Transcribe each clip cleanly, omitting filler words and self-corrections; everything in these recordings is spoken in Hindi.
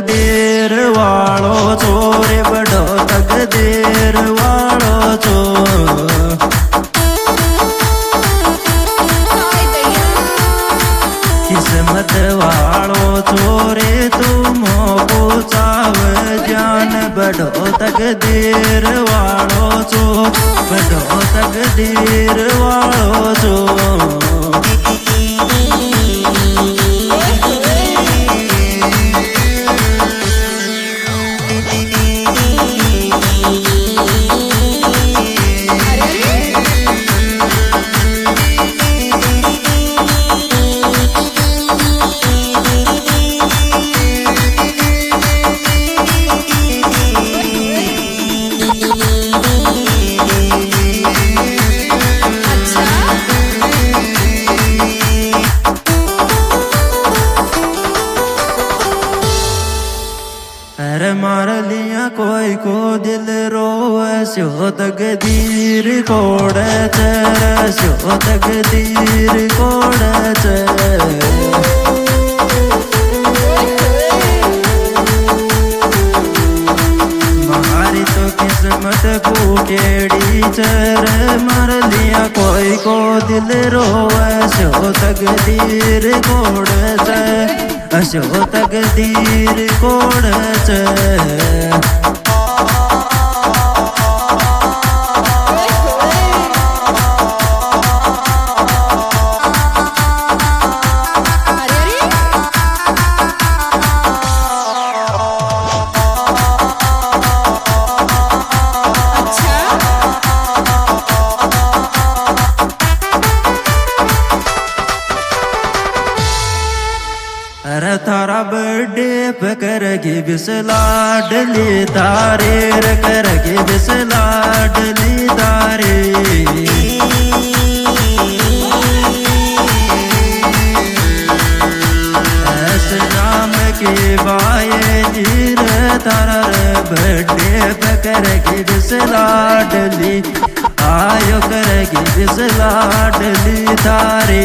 तकदीर वालो छो रे बड़ो तकदीर वालो छो। किस्मत वालो छोरे तुम पूछाव जान बड़ो तकदीर वालो छो बड़ो तकदीर वालो छो। अरे मार लिया कोई को दिल रोवे सो तकदीर कोड़े चे सो तकदीर कोड़े चे। मारी तो किस्मत फूटेड़ी चे मार लिया कोई को दिल रोवे सो तकदीर कोड़े चे असो तकदीर कोड़ चे। अरे थारा बर्थडे पे करेगी बिसला डली तारे रे करेगी बिसला डली तारे। ऐसे नाम की बाये जीर थारा बर्थडे पे करेगी बिसला डली आयो करेगी बिसला डली तारे।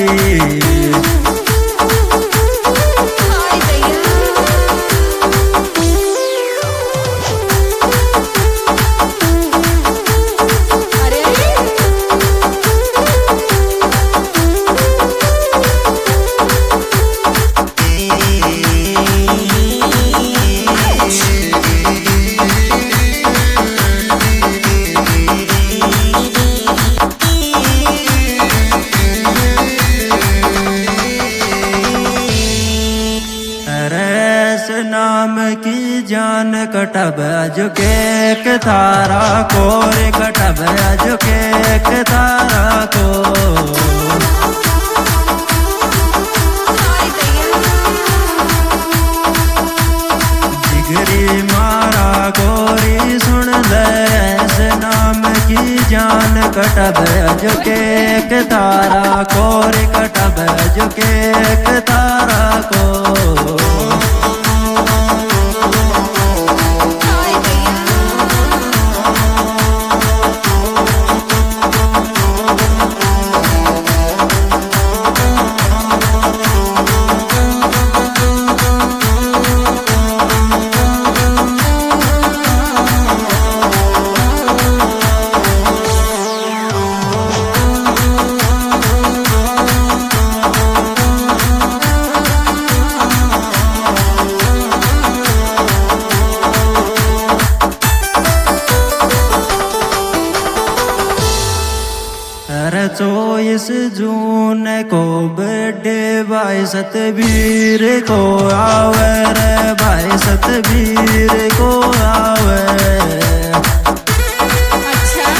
नाम की जान कटब जो केक थारा को रे कटब जो केक थारा को। जिगरी मारा गोरी सुन ले ऐसे नाम की जान कटब जो केक तारा को रे कटब जो केक तारा को। अरे 24 जून को बर्थडे भाई सतबीर को आवे रे भाई सतबीर को आवे। अच्छा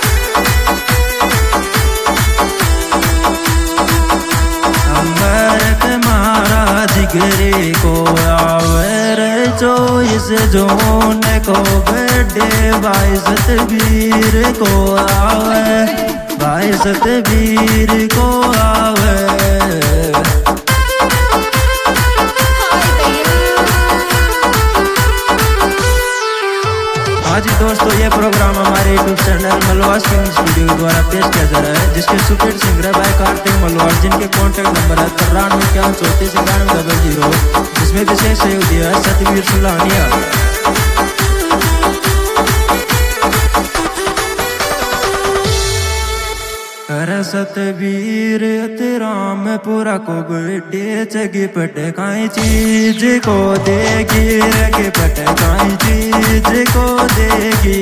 अमृत मारा जिगरी को आवे रे 24 जून को बर्थडे भाई सतबीर को आवे भाई सतबीर को आवे। आज दोस्तों ये प्रोग्राम हमारे YouTube channel Malwas king studio द्वारा पेश किया जा रहा है, जिसके सुपर सिंगर भाई कार्तिक मलवास, जिनके कॉन्टैक्ट नंबर है 93 जिसमें विशेष सहयोग दिया है सतवीर सुलानिया। सतवीर राम पूरा को बड़े जगी पटकाई चीज को देगी, रगे पटकाई चीज को देगी।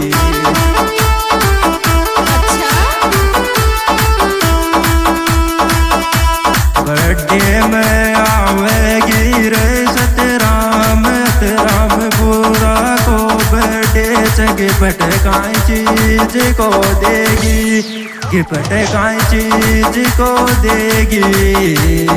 बर्थडे में आवेगी रे सतराम पूरा को बर्थडे जगी पटकाई चीज को देगी, गिफ्ट काई चीज को देगी।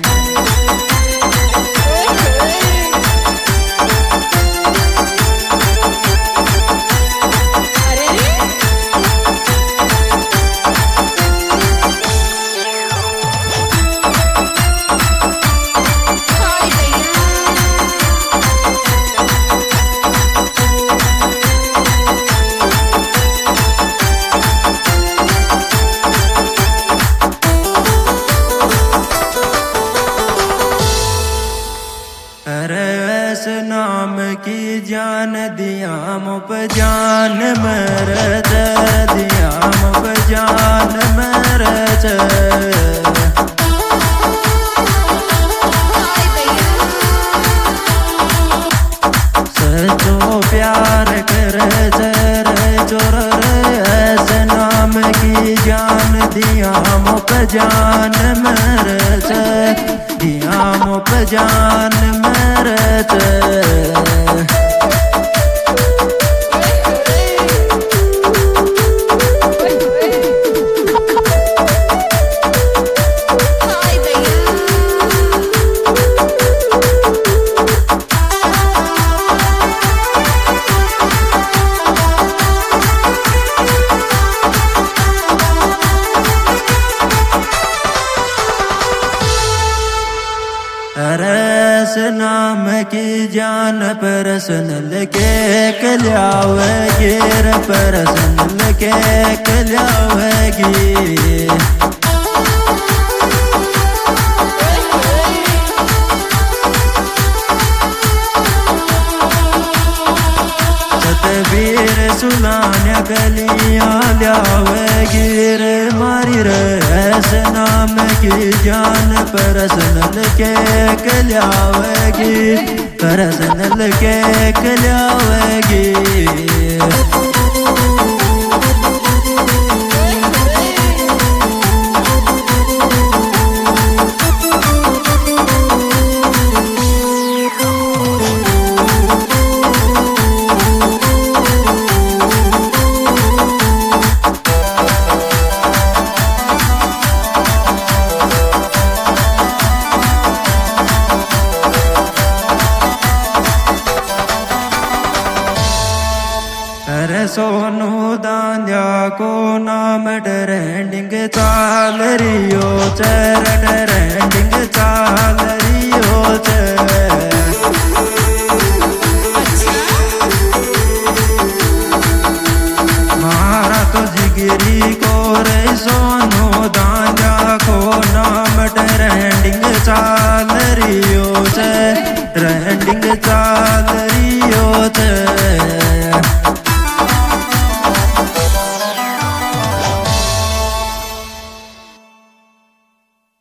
नाम की जान दिया मुप जान मर दिया मुप जान मर सचो प्यार कर चोर ऐसे नाम की जान दिया मुप जान मर दिया मुप जान मर रस नाम की जान परसनल के कल्यावेगी, परसनल के कल्यावेगी। सतवीर सुलानिया गलियां ल्यावेगी रे मारी रे, ऐसे नाम की जान परसनल के कल्यावेगी, परसनल के कल्यावेगी। सोनू दांडिया को नाम ट्रेंडिंग चाल रियो ट्रेंडिंग चाल रियो मारा तो जिगरी को रे सोनू दांडिया को नाम ट्रेंडिंग चाल रियो ट्रेंडिंग चाल रियो।